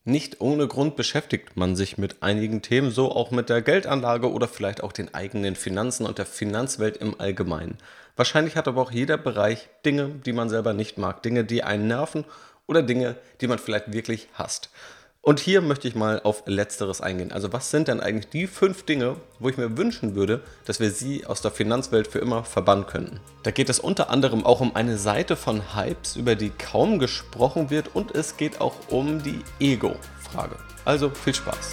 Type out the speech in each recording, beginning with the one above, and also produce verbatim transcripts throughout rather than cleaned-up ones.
Nicht ohne Grund beschäftigt man sich mit einigen Themen, so auch mit der Geldanlage oder vielleicht auch den eigenen Finanzen und der Finanzwelt im Allgemeinen. Wahrscheinlich hat aber auch jeder Bereich Dinge, die man selber nicht mag, Dinge, die einen nerven oder Dinge, die man vielleicht wirklich hasst. Und hier möchte ich mal auf Letzteres eingehen. Also was sind denn eigentlich die fünf Dinge, wo ich mir wünschen würde, dass wir sie aus der Finanzwelt für immer verbannen könnten? Da geht es unter anderem auch um eine Seite von Hypes, über die kaum gesprochen wird, und es geht auch um die Ego-Frage. Also viel Spaß!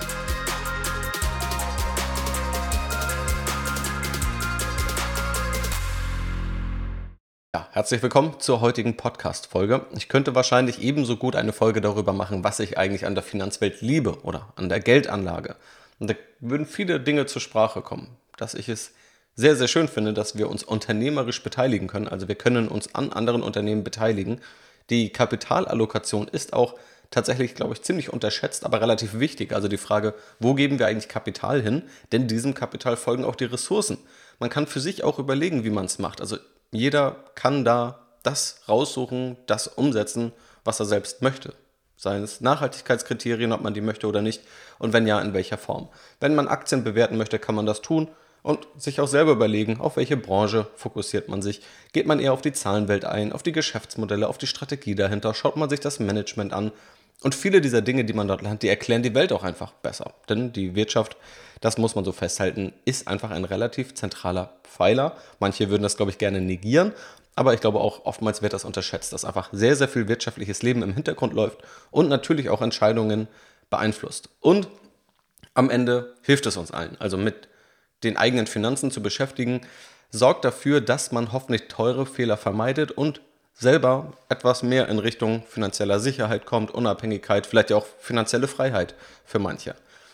Ja, herzlich willkommen zur heutigen Podcast-Folge. Ich könnte wahrscheinlich ebenso gut eine Folge darüber machen, was ich eigentlich an der Finanzwelt liebe oder an der Geldanlage. Und da würden viele Dinge zur Sprache kommen, dass ich es sehr, sehr schön finde, dass wir uns unternehmerisch beteiligen können. Also wir können uns an anderen Unternehmen beteiligen. Die Kapitalallokation ist auch tatsächlich, glaube ich, ziemlich unterschätzt, aber relativ wichtig. Also die Frage, wo geben wir eigentlich Kapital hin? Denn diesem Kapital folgen auch die Ressourcen. Man kann für sich auch überlegen, wie man es macht. Also jeder kann da das raussuchen, das umsetzen, was er selbst möchte. Seien es Nachhaltigkeitskriterien, ob man die möchte oder nicht, und wenn ja, in welcher Form. Wenn man Aktien bewerten möchte, kann man das tun und sich auch selber überlegen, auf welche Branche fokussiert man sich. Geht man eher auf die Zahlenwelt ein, auf die Geschäftsmodelle, auf die Strategie dahinter, schaut man sich das Management an. Und viele dieser Dinge, die man dort lernt, die erklären die Welt auch einfach besser. Denn die Wirtschaft, das muss man so festhalten, ist einfach ein relativ zentraler Pfeiler. Manche würden das, glaube ich, gerne negieren, aber ich glaube auch, oftmals wird das unterschätzt, dass einfach sehr, sehr viel wirtschaftliches Leben im Hintergrund läuft und natürlich auch Entscheidungen beeinflusst. Und am Ende hilft es uns allen, also mit den eigenen Finanzen zu beschäftigen, sorgt dafür, dass man hoffentlich teure Fehler vermeidet und selber etwas mehr in Richtung finanzieller Sicherheit kommt, Unabhängigkeit, vielleicht ja auch finanzielle Freiheit für manche.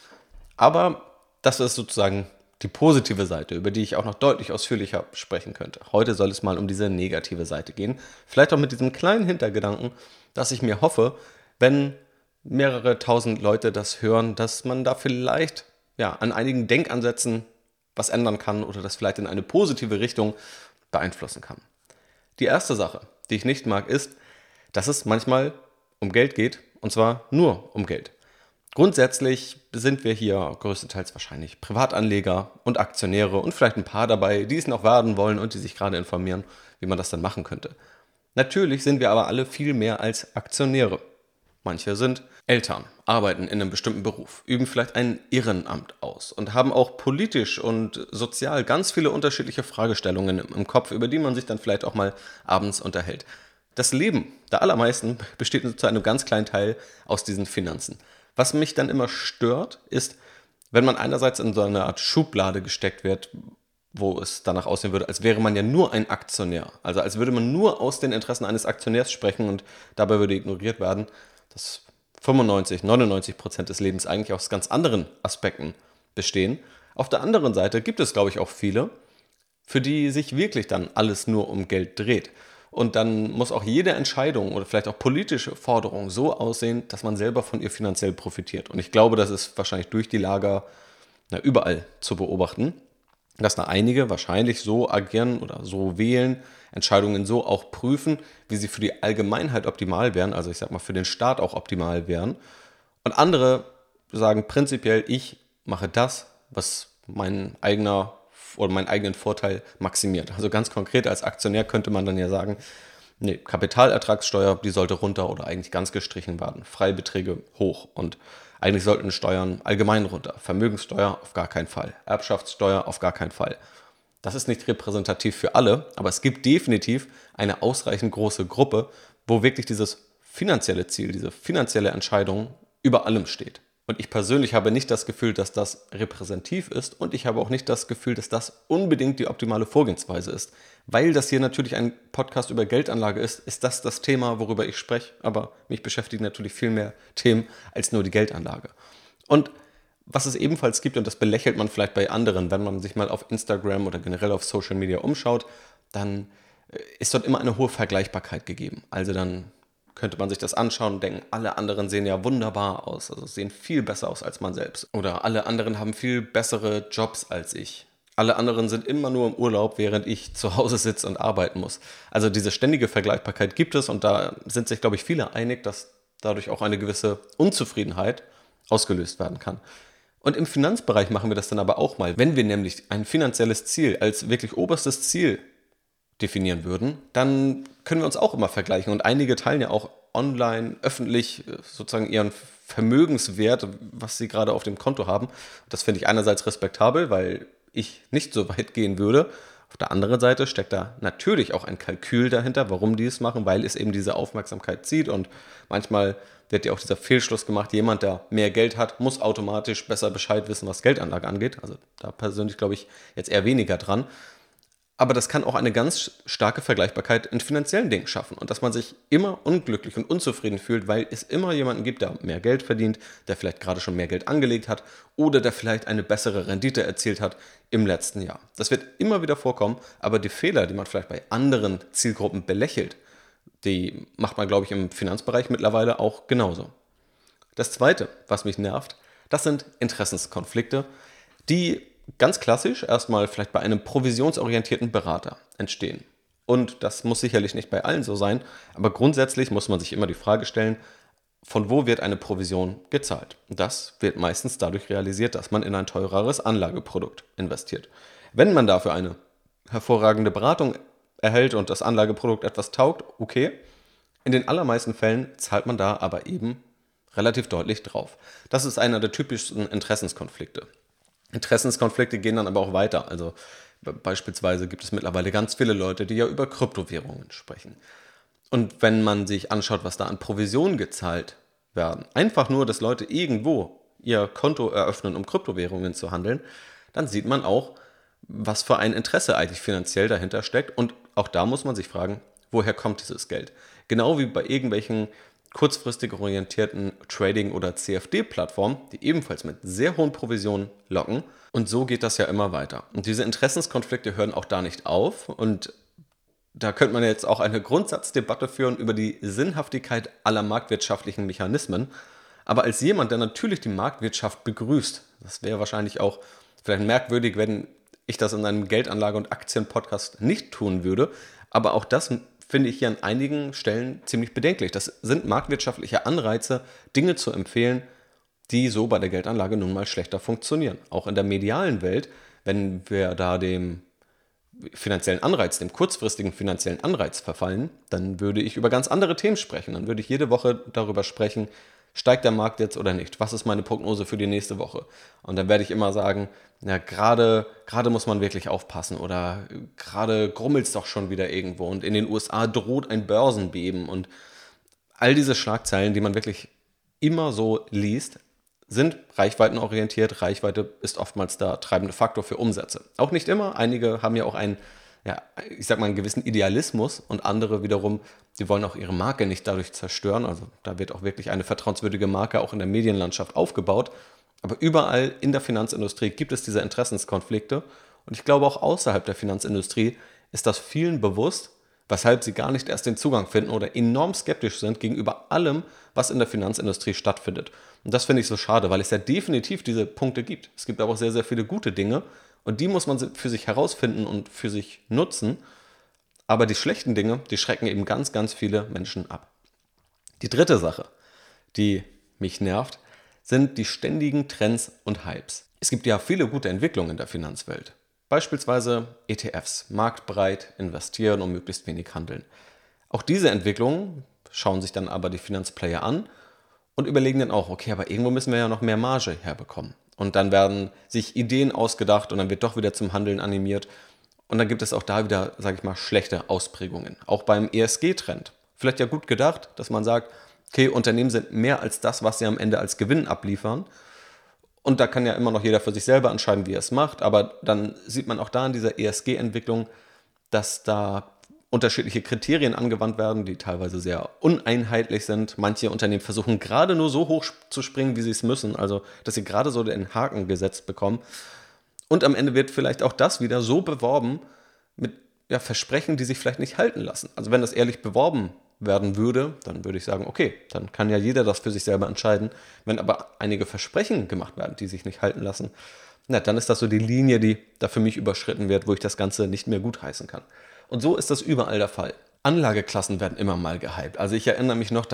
Aber das ist sozusagen die positive Seite, über die ich auch noch deutlich ausführlicher sprechen könnte. Heute soll es mal um diese negative Seite gehen. Vielleicht auch mit diesem kleinen Hintergedanken, dass ich mir hoffe, wenn mehrere tausend Leute das hören, dass man da vielleicht ja, an einigen Denkansätzen was ändern kann oder das vielleicht in eine positive Richtung beeinflussen kann. Die erste Sache, die ich nicht mag, ist, dass es manchmal um Geld geht, und zwar nur um Geld. Grundsätzlich sind wir hier größtenteils wahrscheinlich Privatanleger und Aktionäre und vielleicht ein paar dabei, die es noch werden wollen und die sich gerade informieren, wie man das dann machen könnte. Natürlich sind wir aber alle viel mehr als Aktionäre. Manche sind Eltern, arbeiten in einem bestimmten Beruf, üben vielleicht ein Ehrenamt aus und haben auch politisch und sozial ganz viele unterschiedliche Fragestellungen im Kopf, über die man sich dann vielleicht auch mal abends unterhält. Das Leben der allermeisten besteht nur zu einem ganz kleinen Teil aus diesen Finanzen. Was mich dann immer stört, ist, wenn man einerseits in so eine Art Schublade gesteckt wird, wo es danach aussehen würde, als wäre man ja nur ein Aktionär. Also als würde man nur aus den Interessen eines Aktionärs sprechen und dabei würde ignoriert werden, dass fünfundneunzig, neunundneunzig Prozent des Lebens eigentlich aus ganz anderen Aspekten bestehen. Auf der anderen Seite gibt es, glaube ich, auch viele, für die sich wirklich dann alles nur um Geld dreht. Und dann muss auch jede Entscheidung oder vielleicht auch politische Forderung so aussehen, dass man selber von ihr finanziell profitiert. Und ich glaube, das ist wahrscheinlich durch die Lager na, überall zu beobachten, dass da einige wahrscheinlich so agieren oder so wählen, Entscheidungen so auch prüfen, wie sie für die Allgemeinheit optimal wären, also ich sag mal für den Staat auch optimal wären. Und andere sagen prinzipiell, ich mache das, was mein eigener oder meinen eigenen Vorteil maximiert. Also ganz konkret als Aktionär könnte man dann ja sagen, nee, Kapitalertragssteuer, die sollte runter oder eigentlich ganz gestrichen werden. Freibeträge hoch und eigentlich sollten Steuern allgemein runter. Vermögenssteuer auf gar keinen Fall. Erbschaftssteuer auf gar keinen Fall. Das ist nicht repräsentativ für alle, aber es gibt definitiv eine ausreichend große Gruppe, wo wirklich dieses finanzielle Ziel, diese finanzielle Entscheidung über allem steht. Und ich persönlich habe nicht das Gefühl, dass das repräsentativ ist und ich habe auch nicht das Gefühl, dass das unbedingt die optimale Vorgehensweise ist. Weil das hier natürlich ein Podcast über Geldanlage ist, ist das das Thema, worüber ich spreche, aber mich beschäftigen natürlich viel mehr Themen als nur die Geldanlage. Und was es ebenfalls gibt, und das belächelt man vielleicht bei anderen, wenn man sich mal auf Instagram oder generell auf Social Media umschaut, dann ist dort immer eine hohe Vergleichbarkeit gegeben. Also dann könnte man sich das anschauen und denken, alle anderen sehen ja wunderbar aus, also sehen viel besser aus als man selbst. Oder alle anderen haben viel bessere Jobs als ich. Alle anderen sind immer nur im Urlaub, während ich zu Hause sitze und arbeiten muss. Also diese ständige Vergleichbarkeit gibt es und da sind sich, glaube ich, viele einig, dass dadurch auch eine gewisse Unzufriedenheit ausgelöst werden kann. Und im Finanzbereich machen wir das dann aber auch mal. Wenn wir nämlich ein finanzielles Ziel als wirklich oberstes Ziel definieren würden, dann können wir uns auch immer vergleichen. Und einige teilen ja auch online, öffentlich sozusagen ihren Vermögenswert, was sie gerade auf dem Konto haben. Das finde ich einerseits respektabel, weil ich nicht so weit gehen würde. Auf der anderen Seite steckt da natürlich auch ein Kalkül dahinter, warum die es machen, weil es eben diese Aufmerksamkeit zieht. Und manchmal wird ja auch dieser Fehlschluss gemacht, jemand, der mehr Geld hat, muss automatisch besser Bescheid wissen, was Geldanlage angeht. Also da persönlich glaube ich jetzt eher weniger dran. Aber das kann auch eine ganz starke Vergleichbarkeit in finanziellen Dingen schaffen. Und dass man sich immer unglücklich und unzufrieden fühlt, weil es immer jemanden gibt, der mehr Geld verdient, der vielleicht gerade schon mehr Geld angelegt hat oder der vielleicht eine bessere Rendite erzielt hat im letzten Jahr. Das wird immer wieder vorkommen, aber die Fehler, die man vielleicht bei anderen Zielgruppen belächelt, die macht man, glaube ich, im Finanzbereich mittlerweile auch genauso. Das Zweite, was mich nervt, das sind Interessenskonflikte, die ganz klassisch erstmal vielleicht bei einem provisionsorientierten Berater entstehen. Und das muss sicherlich nicht bei allen so sein, aber grundsätzlich muss man sich immer die Frage stellen, von wo wird eine Provision gezahlt? Das wird meistens dadurch realisiert, dass man in ein teureres Anlageprodukt investiert. Wenn man dafür eine hervorragende Beratung erhält und das Anlageprodukt etwas taugt, okay. In den allermeisten Fällen zahlt man da aber eben relativ deutlich drauf. Das ist einer der typischsten Interessenskonflikte. Interessenskonflikte gehen dann aber auch weiter. Also beispielsweise gibt es mittlerweile ganz viele Leute, die ja über Kryptowährungen sprechen. Und wenn man sich anschaut, was da an Provisionen gezahlt werden, einfach nur, dass Leute irgendwo ihr Konto eröffnen, um Kryptowährungen zu handeln, dann sieht man auch, was für ein Interesse eigentlich finanziell dahinter steckt. Und auch da muss man sich fragen, woher kommt dieses Geld? Genau wie bei irgendwelchen kurzfristig orientierten Trading- oder C F D-Plattformen, die ebenfalls mit sehr hohen Provisionen locken. Und so geht das ja immer weiter. Und diese Interessenskonflikte hören auch da nicht auf. Und da könnte man jetzt auch eine Grundsatzdebatte führen über die Sinnhaftigkeit aller marktwirtschaftlichen Mechanismen. Aber als jemand, der natürlich die Marktwirtschaft begrüßt, das wäre wahrscheinlich auch vielleicht merkwürdig, wenn ich das in einem Geldanlage- und Aktien-Podcast nicht tun würde. Aber auch das finde ich hier an einigen Stellen ziemlich bedenklich. Das sind marktwirtschaftliche Anreize, Dinge zu empfehlen, die so bei der Geldanlage nun mal schlechter funktionieren. Auch in der medialen Welt, wenn wir da dem finanziellen Anreiz, dem kurzfristigen finanziellen Anreiz verfallen, dann würde ich über ganz andere Themen sprechen. Dann würde ich jede Woche darüber sprechen, steigt der Markt jetzt oder nicht? Was ist meine Prognose für die nächste Woche? Und dann werde ich immer sagen, ja, gerade gerade muss man wirklich aufpassen oder gerade grummelt es doch schon wieder irgendwo und in den U S A droht ein Börsenbeben und all diese Schlagzeilen, die man wirklich immer so liest, sind reichweitenorientiert. Reichweite ist oftmals der treibende Faktor für Umsätze. Auch nicht immer. Einige haben ja auch einen, ja, ich sag mal, einen gewissen Idealismus und andere wiederum, die wollen auch ihre Marke nicht dadurch zerstören. Also da wird auch wirklich eine vertrauenswürdige Marke auch in der Medienlandschaft aufgebaut. Aber überall in der Finanzindustrie gibt es diese Interessenskonflikte. Und ich glaube, auch außerhalb der Finanzindustrie ist das vielen bewusst, weshalb sie gar nicht erst den Zugang finden oder enorm skeptisch sind gegenüber allem, was in der Finanzindustrie stattfindet. Und das finde ich so schade, weil es ja definitiv diese Punkte gibt. Es gibt aber auch sehr, sehr viele gute Dinge und die muss man für sich herausfinden und für sich nutzen. Aber die schlechten Dinge, die schrecken eben ganz, ganz viele Menschen ab. Die dritte Sache, die mich nervt, sind die ständigen Trends und Hypes. Es gibt ja viele gute Entwicklungen in der Finanzwelt. Beispielsweise E T Fs, marktbreit investieren und möglichst wenig handeln. Auch diese Entwicklungen schauen sich dann aber die Finanzplayer an und überlegen dann auch, okay, aber irgendwo müssen wir ja noch mehr Marge herbekommen. Und dann werden sich Ideen ausgedacht und dann wird doch wieder zum Handeln animiert. Und dann gibt es auch da wieder, sage ich mal, schlechte Ausprägungen. Auch beim E S G-Trend. Vielleicht ja gut gedacht, dass man sagt, okay, Unternehmen sind mehr als das, was sie am Ende als Gewinn abliefern. Und da kann ja immer noch jeder für sich selber entscheiden, wie er es macht. Aber dann sieht man auch da in dieser E S G-Entwicklung, dass da unterschiedliche Kriterien angewandt werden, die teilweise sehr uneinheitlich sind. Manche Unternehmen versuchen gerade nur so hoch zu springen, wie sie es müssen. Also, dass sie gerade so den Haken gesetzt bekommen. Und am Ende wird vielleicht auch das wieder so beworben mit ja, Versprechen, die sich vielleicht nicht halten lassen. Also wenn das ehrlich beworben werden würde, dann würde ich sagen, okay, dann kann ja jeder das für sich selber entscheiden. Wenn aber einige Versprechen gemacht werden, die sich nicht halten lassen, na, dann ist das so die Linie, die da für mich überschritten wird, wo ich das Ganze nicht mehr gutheißen kann. Und so ist das überall der Fall. Anlageklassen werden immer mal gehypt. Also ich erinnere mich noch, da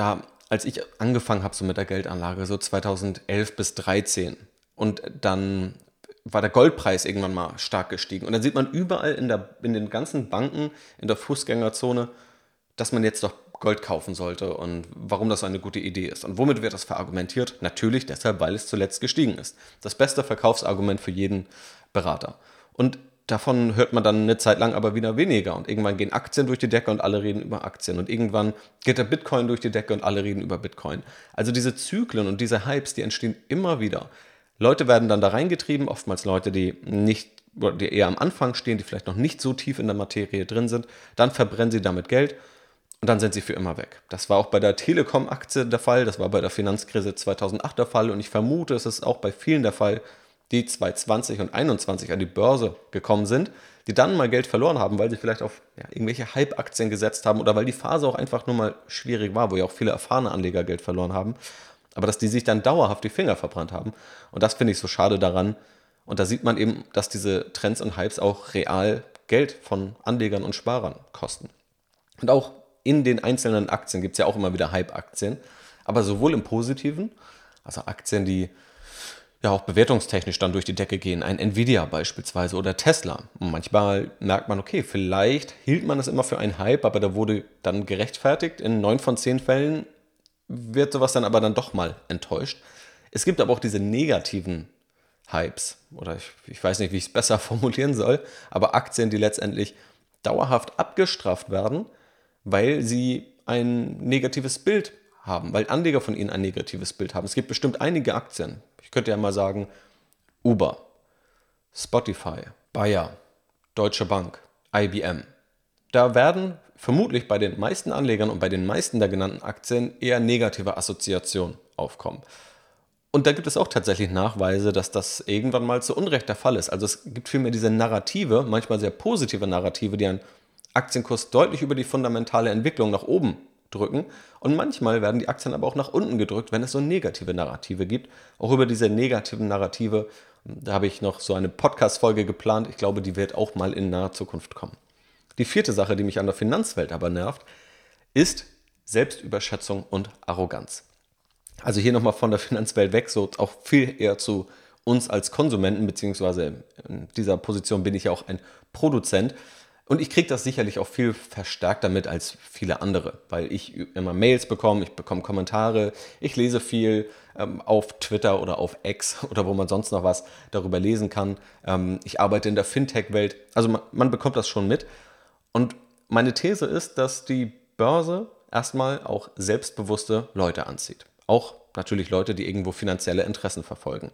als ich angefangen habe so mit der Geldanlage, so zweitausendelf bis dreizehn, und dann war der Goldpreis irgendwann mal stark gestiegen. Und dann sieht man überall in, der, in den ganzen Banken, in der Fußgängerzone, dass man jetzt doch Gold kaufen sollte und warum das eine gute Idee ist. Und womit wird das verargumentiert? Natürlich deshalb, weil es zuletzt gestiegen ist. Das beste Verkaufsargument für jeden Berater. Und davon hört man dann eine Zeit lang aber wieder weniger. Und irgendwann gehen Aktien durch die Decke und alle reden über Aktien. Und irgendwann geht der Bitcoin durch die Decke und alle reden über Bitcoin. Also diese Zyklen und diese Hypes, die entstehen immer wieder. Leute werden dann da reingetrieben, oftmals Leute, die nicht, die eher am Anfang stehen, die vielleicht noch nicht so tief in der Materie drin sind. Dann verbrennen sie damit Geld und dann sind sie für immer weg. Das war auch bei der Telekom-Aktie der Fall, das war bei der Finanzkrise zweitausendacht der Fall und ich vermute, es ist auch bei vielen der Fall, die zweitausendzwanzig und einundzwanzig an die Börse gekommen sind, die dann mal Geld verloren haben, weil sie vielleicht auf ja, irgendwelche Hype-Aktien gesetzt haben oder weil die Phase auch einfach nur mal schwierig war, wo ja auch viele erfahrene Anleger Geld verloren haben. Aber dass die sich dann dauerhaft die Finger verbrannt haben. Und das finde ich so schade daran. Und da sieht man eben, dass diese Trends und Hypes auch real Geld von Anlegern und Sparern kosten. Und auch in den einzelnen Aktien gibt es ja auch immer wieder Hype-Aktien. Aber sowohl im Positiven, also Aktien, die ja auch bewertungstechnisch dann durch die Decke gehen, ein Nvidia beispielsweise oder Tesla. Und manchmal merkt man, okay, vielleicht hielt man es immer für einen Hype, aber da wurde dann gerechtfertigt. In neun von zehn Fällen wird sowas dann aber dann doch mal enttäuscht. Es gibt aber auch diese negativen Hypes, oder ich, ich weiß nicht, wie ich es besser formulieren soll, aber Aktien, die letztendlich dauerhaft abgestraft werden, weil sie ein negatives Bild haben, weil Anleger von ihnen ein negatives Bild haben. Es gibt bestimmt einige Aktien, ich könnte ja mal sagen, Uber, Spotify, Bayer, Deutsche Bank, I B M. Da werden vermutlich bei den meisten Anlegern und bei den meisten der genannten Aktien eher negative Assoziationen aufkommen. Und da gibt es auch tatsächlich Nachweise, dass das irgendwann mal zu Unrecht der Fall ist. Also es gibt vielmehr diese Narrative, manchmal sehr positive Narrative, die einen Aktienkurs deutlich über die fundamentale Entwicklung nach oben drücken. Und manchmal werden die Aktien aber auch nach unten gedrückt, wenn es so negative Narrative gibt. Auch über diese negativen Narrative, da habe ich noch so eine Podcast-Folge geplant. Ich glaube, die wird auch mal in naher Zukunft kommen. Die vierte Sache, die mich an der Finanzwelt aber nervt, ist Selbstüberschätzung und Arroganz. Also hier nochmal von der Finanzwelt weg, so auch viel eher zu uns als Konsumenten, beziehungsweise in dieser Position bin ich ja auch ein Produzent. Und ich kriege das sicherlich auch viel verstärkter mit als viele andere, weil ich immer Mails bekomme, ich bekomme Kommentare, ich lese viel ähm, auf Twitter oder auf X oder wo man sonst noch was darüber lesen kann. Ähm, ich arbeite in der Fintech-Welt, also man, man bekommt das schon mit. Und meine These ist, dass die Börse erstmal auch selbstbewusste Leute anzieht. Auch natürlich Leute, die irgendwo finanzielle Interessen verfolgen.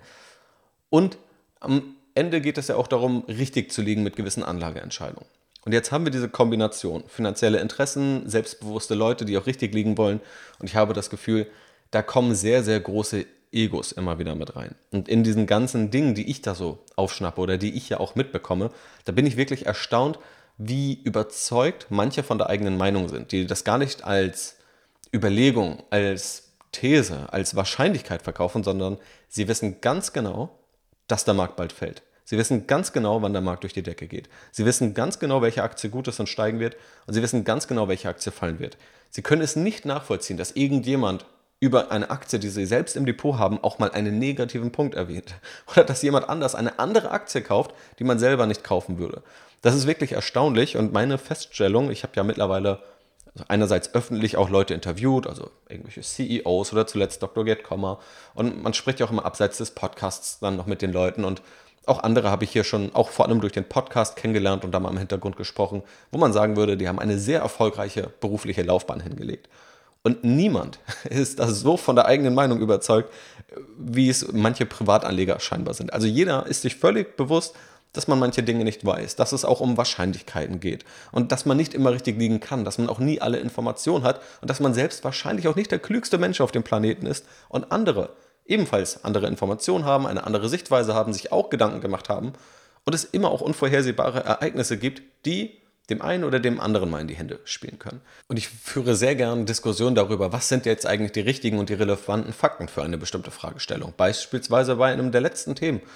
Und am Ende geht es ja auch darum, richtig zu liegen mit gewissen Anlageentscheidungen. Und jetzt haben wir diese Kombination, finanzielle Interessen, selbstbewusste Leute, die auch richtig liegen wollen. Und ich habe das Gefühl, da kommen sehr, sehr große Egos immer wieder mit rein. Und in diesen ganzen Dingen, die ich da so aufschnappe oder die ich ja auch mitbekomme, da bin ich wirklich erstaunt, wie überzeugt manche von der eigenen Meinung sind, die das gar nicht als Überlegung, als These, als Wahrscheinlichkeit verkaufen, sondern sie wissen ganz genau, dass der Markt bald fällt. Sie wissen ganz genau, wann der Markt durch die Decke geht. Sie wissen ganz genau, welche Aktie gut ist und steigen wird. Und sie wissen ganz genau, welche Aktie fallen wird. Sie können es nicht nachvollziehen, dass irgendjemand über eine Aktie, die sie selbst im Depot haben, auch mal einen negativen Punkt erwähnt. Oder dass jemand anders eine andere Aktie kauft, die man selber nicht kaufen würde. Das ist wirklich erstaunlich und meine Feststellung, ich habe ja mittlerweile einerseits öffentlich auch Leute interviewt, also irgendwelche C E Os oder zuletzt Doktor Gerd Kommer, und man spricht ja auch immer abseits des Podcasts dann noch mit den Leuten und auch andere habe ich hier schon auch vor allem durch den Podcast kennengelernt und da mal im Hintergrund gesprochen, wo man sagen würde, die haben eine sehr erfolgreiche berufliche Laufbahn hingelegt. Und niemand ist da so von der eigenen Meinung überzeugt, wie es manche Privatanleger scheinbar sind. Also jeder ist sich völlig bewusst, dass man manche Dinge nicht weiß, dass es auch um Wahrscheinlichkeiten geht und dass man nicht immer richtig liegen kann, dass man auch nie alle Informationen hat und dass man selbst wahrscheinlich auch nicht der klügste Mensch auf dem Planeten ist und andere ebenfalls andere Informationen haben, eine andere Sichtweise haben, sich auch Gedanken gemacht haben und es immer auch unvorhersehbare Ereignisse gibt, die dem einen oder dem anderen mal in die Hände spielen können. Und ich führe sehr gern Diskussionen darüber, was sind jetzt eigentlich die richtigen und die relevanten Fakten für eine bestimmte Fragestellung, beispielsweise bei einem der letzten Themen.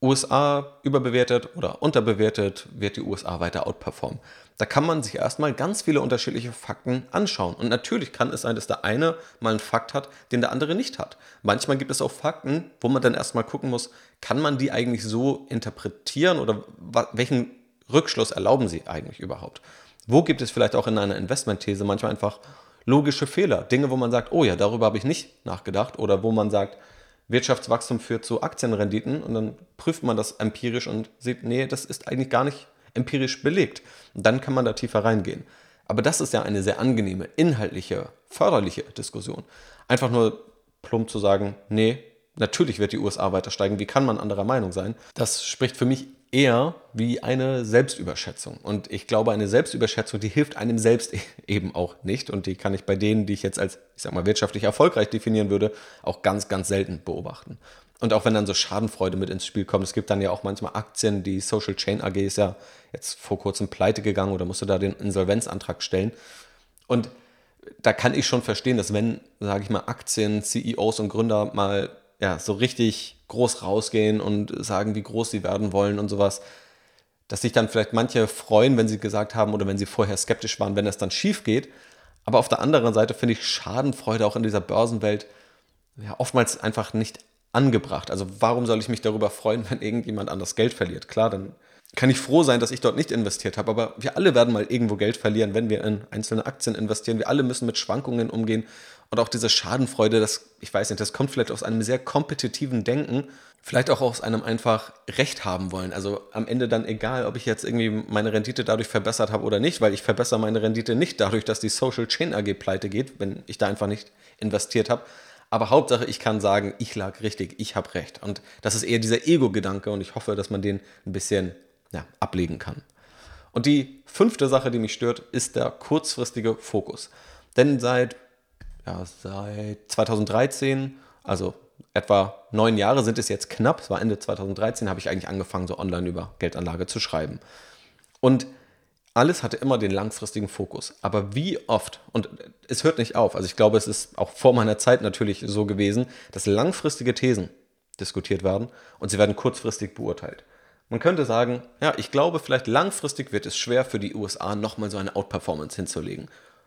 U S A überbewertet oder unterbewertet, wird die U S A weiter outperformen. Da kann man sich erstmal ganz viele unterschiedliche Fakten anschauen. Und natürlich kann es sein, dass der eine mal einen Fakt hat, den der andere nicht hat. Manchmal gibt es auch Fakten, wo man dann erstmal gucken muss, kann man die eigentlich so interpretieren oder welchen Rückschluss erlauben sie eigentlich überhaupt? Wo gibt es vielleicht auch in einer Investmentthese manchmal einfach logische Fehler? Dinge, wo man sagt, oh ja, darüber habe ich nicht nachgedacht. Oder wo man sagt, Wirtschaftswachstum führt zu Aktienrenditen und dann prüft man das empirisch und sieht, nee, das ist eigentlich gar nicht empirisch belegt. Und dann kann man da tiefer reingehen. Aber das ist ja eine sehr angenehme, inhaltliche, förderliche Diskussion. Einfach nur plump zu sagen, nee, natürlich wird die U S A weiter steigen, wie kann man anderer Meinung sein? Das spricht für mich eher wie eine Selbstüberschätzung. Und ich glaube, eine Selbstüberschätzung, die hilft einem selbst eben auch nicht. Und die kann ich bei denen, die ich jetzt als, ich sag mal, wirtschaftlich erfolgreich definieren würde, auch ganz, ganz selten beobachten. Und auch wenn dann so Schadenfreude mit ins Spiel kommt, es gibt dann ja auch manchmal Aktien, die Social Chain A G ist ja jetzt vor kurzem pleite gegangen oder musste da den Insolvenzantrag stellen. Und da kann ich schon verstehen, dass wenn, sage ich mal, Aktien-C E Os und Gründer mal ja, so richtig groß rausgehen und sagen, wie groß sie werden wollen und sowas, dass sich dann vielleicht manche freuen, wenn sie gesagt haben oder wenn sie vorher skeptisch waren, wenn es dann schief geht. Aber auf der anderen Seite finde ich Schadenfreude auch in dieser Börsenwelt ja, oftmals einfach nicht angebracht. Also warum soll ich mich darüber freuen, wenn irgendjemand anders Geld verliert? Klar, dann kann ich froh sein, dass ich dort nicht investiert habe, aber wir alle werden mal irgendwo Geld verlieren, wenn wir in einzelne Aktien investieren. Wir alle müssen mit Schwankungen umgehen und auch diese Schadenfreude, das, ich weiß nicht, das kommt vielleicht aus einem sehr kompetitiven Denken, vielleicht auch aus einem einfach Recht haben wollen. Also am Ende dann egal, ob ich jetzt irgendwie meine Rendite dadurch verbessert habe oder nicht, weil ich verbessere meine Rendite nicht dadurch, dass die Social Chain A G pleite geht, wenn ich da einfach nicht investiert habe. Aber Hauptsache, ich kann sagen, ich lag richtig, ich habe recht. Und das ist eher dieser Ego-Gedanke und ich hoffe, dass man den ein bisschen ja, ablegen kann. Und die fünfte Sache, die mich stört, ist der kurzfristige Fokus. Denn seit, ja, seit zweitausenddreizehn, also etwa neun Jahre sind es jetzt knapp, es war Ende zweitausenddreizehn, habe ich eigentlich angefangen, so online über Geldanlage zu schreiben. Und alles hatte immer den langfristigen Fokus. Aber wie oft, und es hört nicht auf, also ich glaube, es ist auch vor meiner Zeit natürlich so gewesen, dass langfristige Thesen diskutiert werden und sie werden kurzfristig beurteilt. Man könnte sagen, ja, ich glaube, vielleicht langfristig wird es schwer für die U S A nochmal so eine Outperformance hinzulegen.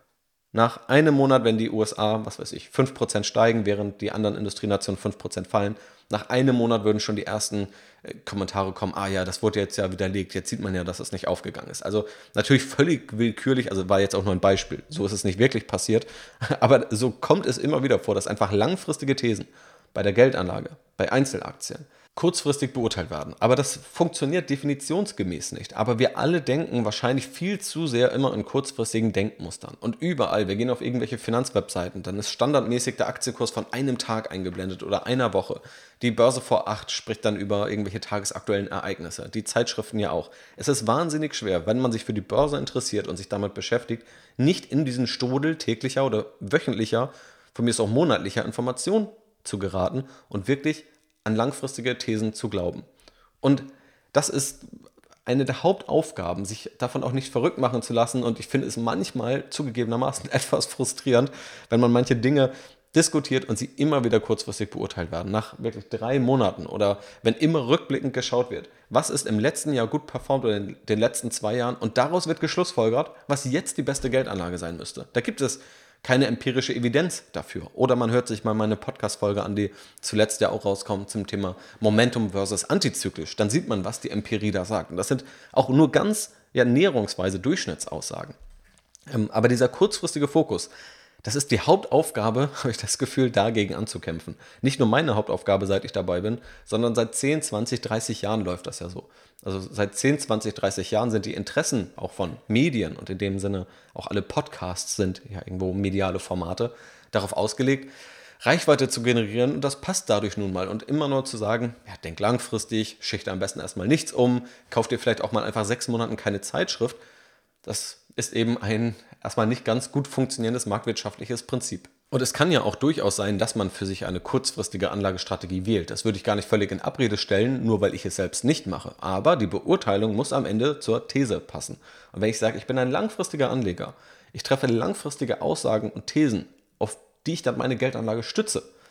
Nach einem Monat, wenn die U S A, was weiß ich, fünf Prozent steigen, während die anderen Industrienationen fünf Prozent fallen, nach einem Monat würden schon die ersten äh, Kommentare kommen, ah ja, das wurde jetzt ja widerlegt, jetzt sieht man ja, dass es nicht aufgegangen ist. Also natürlich völlig willkürlich, also war jetzt auch nur ein Beispiel, so ist es nicht wirklich passiert, aber so kommt es immer wieder vor, dass einfach langfristige Thesen bei der Geldanlage, bei Einzelaktien, kurzfristig beurteilt werden. Aber das funktioniert definitionsgemäß nicht. Aber wir alle denken wahrscheinlich viel zu sehr immer in kurzfristigen Denkmustern. Und überall, wir gehen auf irgendwelche Finanzwebseiten, dann ist standardmäßig der Aktienkurs von einem Tag eingeblendet oder einer Woche. Die Börse vor acht spricht dann über irgendwelche tagesaktuellen Ereignisse. Die Zeitschriften ja auch. Es ist wahnsinnig schwer, wenn man sich für die Börse interessiert und sich damit beschäftigt, nicht in diesen Strudel täglicher oder wöchentlicher, von mir ist auch monatlicher Information zu geraten und wirklich an langfristige Thesen zu glauben. Und das ist eine der Hauptaufgaben, sich davon auch nicht verrückt machen zu lassen. Und ich finde es manchmal zugegebenermaßen etwas frustrierend, wenn man manche Dinge diskutiert und sie immer wieder kurzfristig beurteilt werden, nach wirklich drei Monaten oder wenn immer rückblickend geschaut wird. Was ist im letzten Jahr gut performt oder in den letzten zwei Jahren? Und daraus wird geschlussfolgert, was jetzt die beste Geldanlage sein müsste. Da gibt es keine empirische Evidenz dafür. Oder man hört sich mal meine Podcast-Folge an, die zuletzt ja auch rauskommt zum Thema Momentum versus antizyklisch. Dann sieht man, was die Empirie da sagt. Und das sind auch nur ganz ja, näherungsweise Durchschnittsaussagen. Ähm, aber dieser kurzfristige Fokus, das ist die Hauptaufgabe, habe ich das Gefühl, dagegen anzukämpfen. Nicht nur meine Hauptaufgabe, seit ich dabei bin, sondern seit zehn, zwanzig, dreißig Jahren läuft das ja so. Also seit zehn, zwanzig, dreißig Jahren sind die Interessen auch von Medien und in dem Sinne auch alle Podcasts sind ja irgendwo mediale Formate, darauf ausgelegt, Reichweite zu generieren und das passt dadurch nun mal. Und immer nur zu sagen, ja, denk langfristig, schichte am besten erstmal nichts um, kauf dir vielleicht auch mal einfach sechs Monaten keine Zeitschrift, das ist eben ein erstmal nicht ganz gut funktionierendes marktwirtschaftliches Prinzip. Und es kann ja auch durchaus sein, dass man für sich eine kurzfristige Anlagestrategie wählt. Das würde ich gar nicht völlig in Abrede stellen, nur weil ich es selbst nicht mache. Aber die Beurteilung muss am Ende zur These passen. Und wenn ich sage, ich bin ein langfristiger Anleger, ich treffe langfristige Aussagen und Thesen, auf die ich dann meine Geldanlage stütze,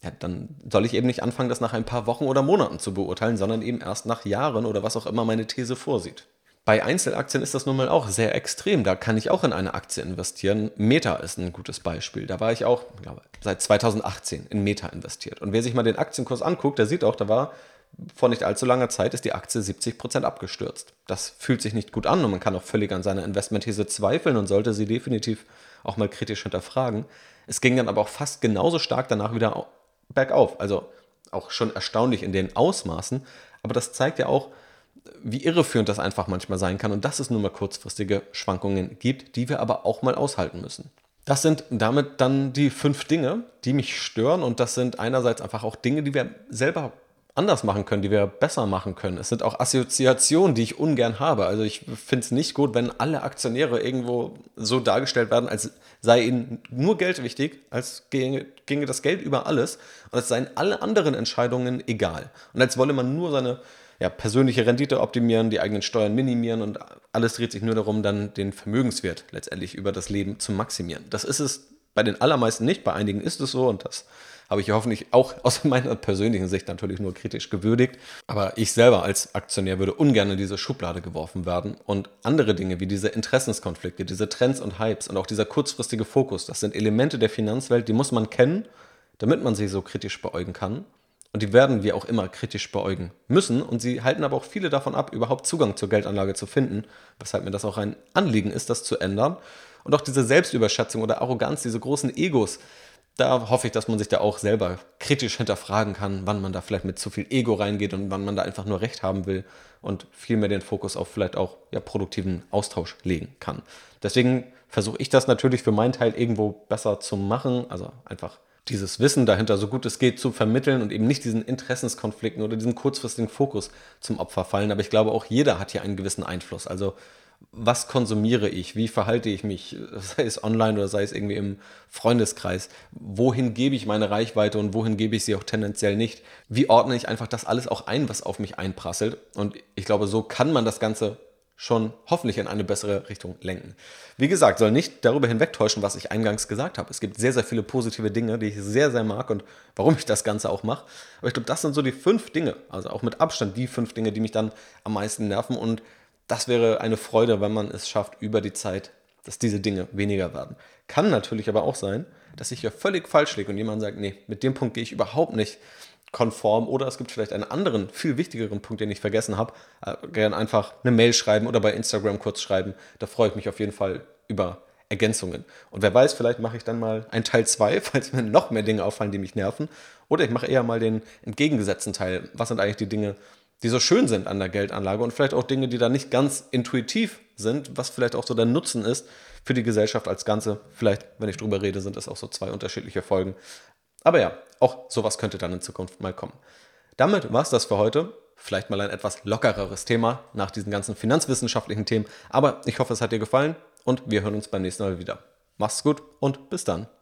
ja, dann soll ich eben nicht anfangen, das nach ein paar Wochen oder Monaten zu beurteilen, sondern eben erst nach Jahren oder was auch immer meine These vorsieht. Bei Einzelaktien ist das nun mal auch sehr extrem. Da kann ich auch in eine Aktie investieren. Meta ist ein gutes Beispiel. Da war ich auch, ich glaube, seit zweitausendachtzehn in Meta investiert. Und wer sich mal den Aktienkurs anguckt, der sieht auch, da war vor nicht allzu langer Zeit ist die Aktie siebzig Prozent abgestürzt. Das fühlt sich nicht gut an und man kann auch völlig an seiner Investmentthese zweifeln und sollte sie definitiv auch mal kritisch hinterfragen. Es ging dann aber auch fast genauso stark danach wieder bergauf. Also auch schon erstaunlich in den Ausmaßen. Aber das zeigt ja auch, wie irreführend das einfach manchmal sein kann und dass es nur mal kurzfristige Schwankungen gibt, die wir aber auch mal aushalten müssen. Das sind damit dann die fünf Dinge, die mich stören und das sind einerseits einfach auch Dinge, die wir selber anders machen können, die wir besser machen können. Es sind auch Assoziationen, die ich ungern habe. Also ich finde es nicht gut, wenn alle Aktionäre irgendwo so dargestellt werden, als sei ihnen nur Geld wichtig, als ginge, ginge das Geld über alles und als seien alle anderen Entscheidungen egal. Und als wolle man nur seine ja, persönliche Rendite optimieren, die eigenen Steuern minimieren und alles dreht sich nur darum, dann den Vermögenswert letztendlich über das Leben zu maximieren. Das ist es bei den allermeisten nicht, bei einigen ist es so und das habe ich hoffentlich auch aus meiner persönlichen Sicht natürlich nur kritisch gewürdigt. Aber ich selber als Aktionär würde ungern in diese Schublade geworfen werden. Und andere Dinge wie diese Interessenskonflikte, diese Trends und Hypes und auch dieser kurzfristige Fokus, das sind Elemente der Finanzwelt, die muss man kennen, damit man sie so kritisch beäugen kann. Und die werden wir auch immer kritisch beäugen müssen. Und sie halten aber auch viele davon ab, überhaupt Zugang zur Geldanlage zu finden, weshalb mir das auch ein Anliegen ist, das zu ändern. Und auch diese Selbstüberschätzung oder Arroganz, diese großen Egos, da hoffe ich, dass man sich da auch selber kritisch hinterfragen kann, wann man da vielleicht mit zu viel Ego reingeht und wann man da einfach nur Recht haben will und vielmehr den Fokus auf vielleicht auch ja, produktiven Austausch legen kann. Deswegen versuche ich das natürlich für meinen Teil irgendwo besser zu machen, also einfach dieses Wissen dahinter so gut es geht zu vermitteln und eben nicht diesen Interessenskonflikten oder diesen kurzfristigen Fokus zum Opfer fallen. Aber ich glaube, auch jeder hat hier einen gewissen Einfluss. Also was konsumiere ich? Wie verhalte ich mich? Sei es online oder sei es irgendwie im Freundeskreis. Wohin gebe ich meine Reichweite und wohin gebe ich sie auch tendenziell nicht? Wie ordne ich einfach das alles auch ein, was auf mich einprasselt? Und ich glaube, so kann man das Ganze schon hoffentlich in eine bessere Richtung lenken. Wie gesagt, soll nicht darüber hinwegtäuschen, was ich eingangs gesagt habe. Es gibt sehr, sehr viele positive Dinge, die ich sehr, sehr mag und warum ich das Ganze auch mache. Aber ich glaube, das sind so die fünf Dinge, also auch mit Abstand die fünf Dinge, die mich dann am meisten nerven. Und das wäre eine Freude, wenn man es schafft, über die Zeit, dass diese Dinge weniger werden. Kann natürlich aber auch sein, dass ich hier völlig falsch liege und jemand sagt, nee, mit dem Punkt gehe ich überhaupt nicht konform oder es gibt vielleicht einen anderen, viel wichtigeren Punkt, den ich vergessen habe. Äh, gerne einfach eine Mail schreiben oder bei Instagram kurz schreiben. Da freue ich mich auf jeden Fall über Ergänzungen. Und wer weiß, vielleicht mache ich dann mal ein Teil zwei, falls mir noch mehr Dinge auffallen, die mich nerven. Oder ich mache eher mal den entgegengesetzten Teil. Was sind eigentlich die Dinge, die so schön sind an der Geldanlage und vielleicht auch Dinge, die da nicht ganz intuitiv sind, was vielleicht auch so der Nutzen ist für die Gesellschaft als Ganze. Vielleicht, wenn ich drüber rede, sind es auch so zwei unterschiedliche Folgen. Aber ja, auch sowas könnte dann in Zukunft mal kommen. Damit war es das für heute. Vielleicht mal ein etwas lockereres Thema nach diesen ganzen finanzwissenschaftlichen Themen. Aber ich hoffe, es hat dir gefallen und wir hören uns beim nächsten Mal wieder. Mach's gut und bis dann.